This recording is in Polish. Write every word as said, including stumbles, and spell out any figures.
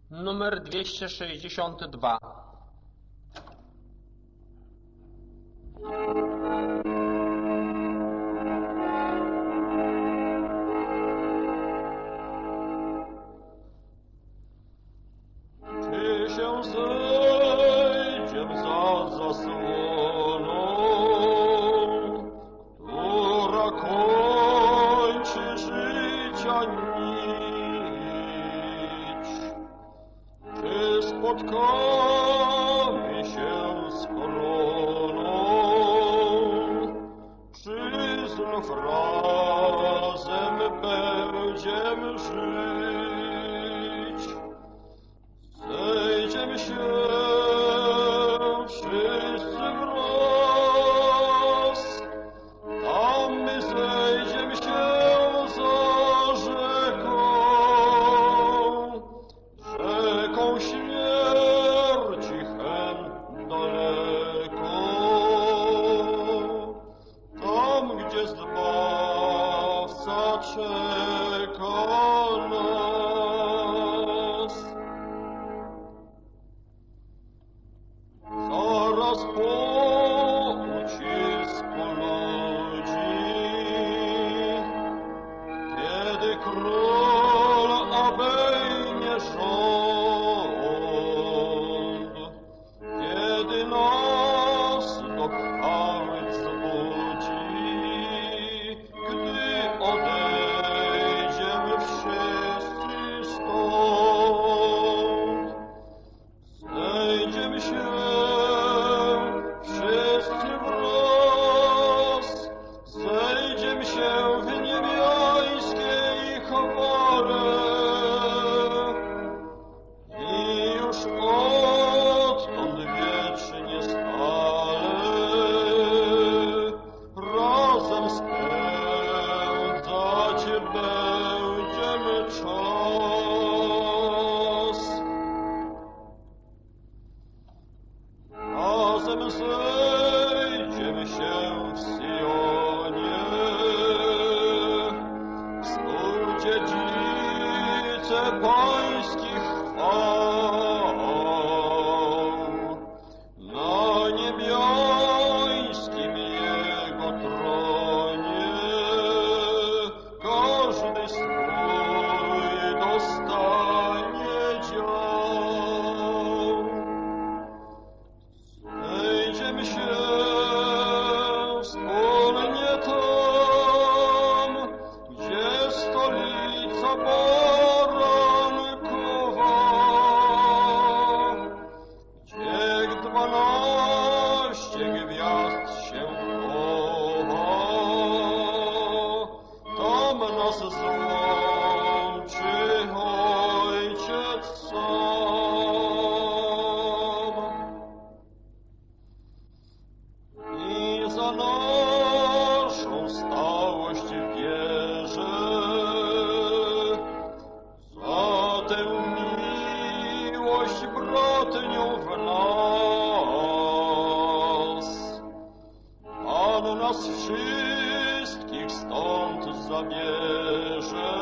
numer dwieście sześćdziesiąt dwa. Czy się zejdziem za zasłoną, która kończy życia nić? Czy spotkamy się z koroną, czy znów razem będziemy żyć? Zejdziemy się wszyscy wraz, tam my zejdziemy się za rzeką, rzeką śmierci hen daleko, tam gdzie Zbawca czeka nas. Zaraz po ucisku ludzi, kiedy król obejmie rząd, kiedy nas do chwały zbudzi, gdy odejdziemy wszyscy stąd, zejdziemy się wszyscy wraz, zejdziemy się w niebiańskiej chwale i już odtąd wiecznie stale razem spędzać będziemy czas. Razem zejdziemy się w Sionie, współdziedzice pańskich chwał, na niebiańskim Jego tronie każdy swój dostanie dział. Zejdziemy się wspólnie tam, gdzie stolica barankowa, gdzie dwanaście gwiazd się chowa, tam nas złączy Ojciec sam. I za naszą stałość w wierze, za tę miłość bratnią w nas, Pan nas wszystkich stąd zabierze